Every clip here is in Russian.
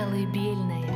Колыбельная.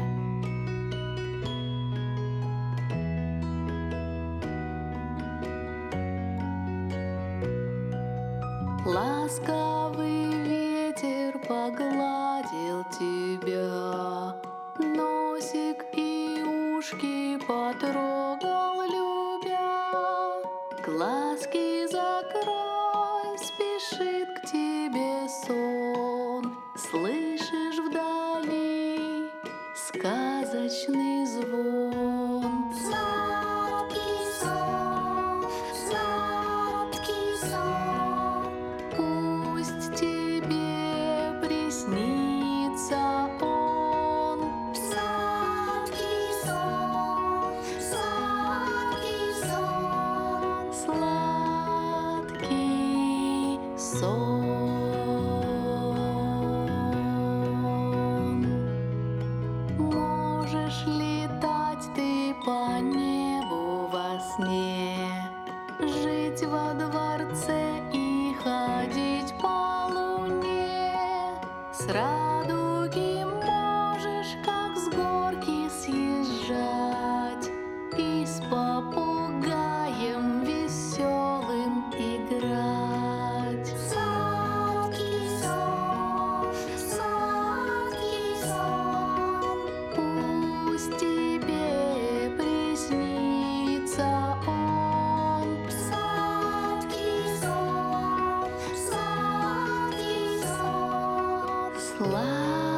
Ласковый ветер погладил тебя, носик и ушки потрогал, любя. Глазки закрой, спешит к тебе сон. Слышишь вдали сказочный звон. Сладкий сон, сладкий сон. Пусть тебе приснится он. Сладкий сон, сладкий сон. Сладкий сон. Можешь летать ты по небу во сне, жить во дворце и ходить по луне. С радуги можешь, как с горки, съезжать и с попугаем веселым играть. Сладкий сон, сладкий сон. Пусть тебе приснится он. Сладкий сон, сладкий сон. Сладкий